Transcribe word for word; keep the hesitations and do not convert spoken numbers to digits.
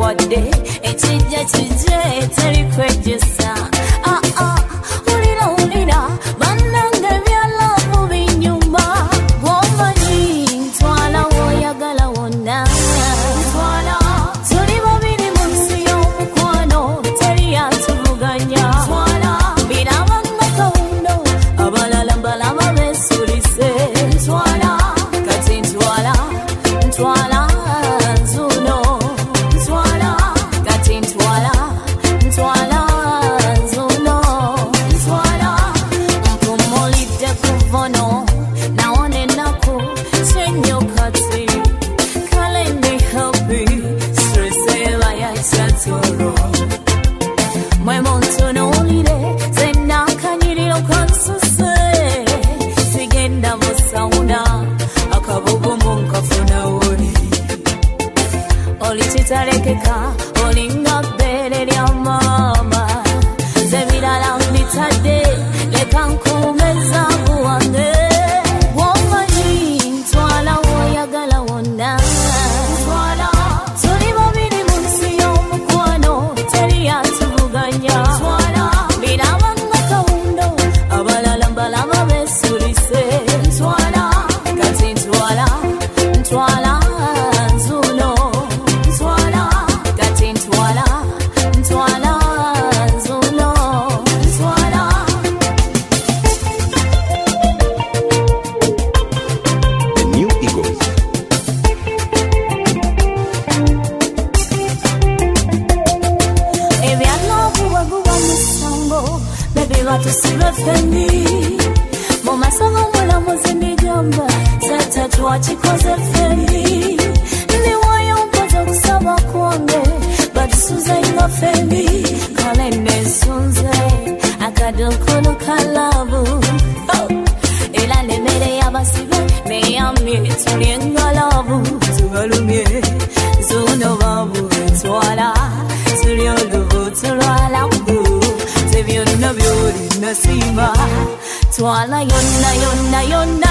wadde ekijja kijje teri kwejjusa ah ah ulira ulira bannange byalavu binyuma bwomanyi ntwala woyagala wonna ntwala tuli babiri mu nsi y'omukwano teri yatuvuganya ntwala biraba nga kawundo abalala mbalaba beesulise ntwala kati ntwala ntwala nzuno ntwala kati ntwala ntwala nzuno ntwala mpumulidde kuvono nawona ennaku kyenyo kati kale ndi happy stress eba yakyatoro mwe muntunuulire zenna akanyiriro kansuse sigenda mu sawuna akabugumu nkafuna woli oli kitalekeka olinga bbeere lya maama ze birala mbitadde leka nkuume zaabu wange bwomanyi ntwala woyagala wonna ntwala tuli babiri mu nsi y'omukwano teri yatuvuganya ntwala biraba nga kawundo abalala mbalaba beesulise ntwala kati ntwala ntwala nzuno ntwala kati ntwala ntwala nzuno ntwala The New Eagles. ebyalavu bweguba musango bebiba tusibe ffembi mu masomo mulamuzi ndigamba tata twakikoze ffembi ndiwayo mpoza okusaba kwange batusuze nga ffembi kale nesunze akadukulu kalavu era n'emmere y'abasibe neyamye tulye ngalavu tubalumye zuno babu etwala tuli olubuto lwalabu tebyonna byoli nasima twala yonna yonna yonna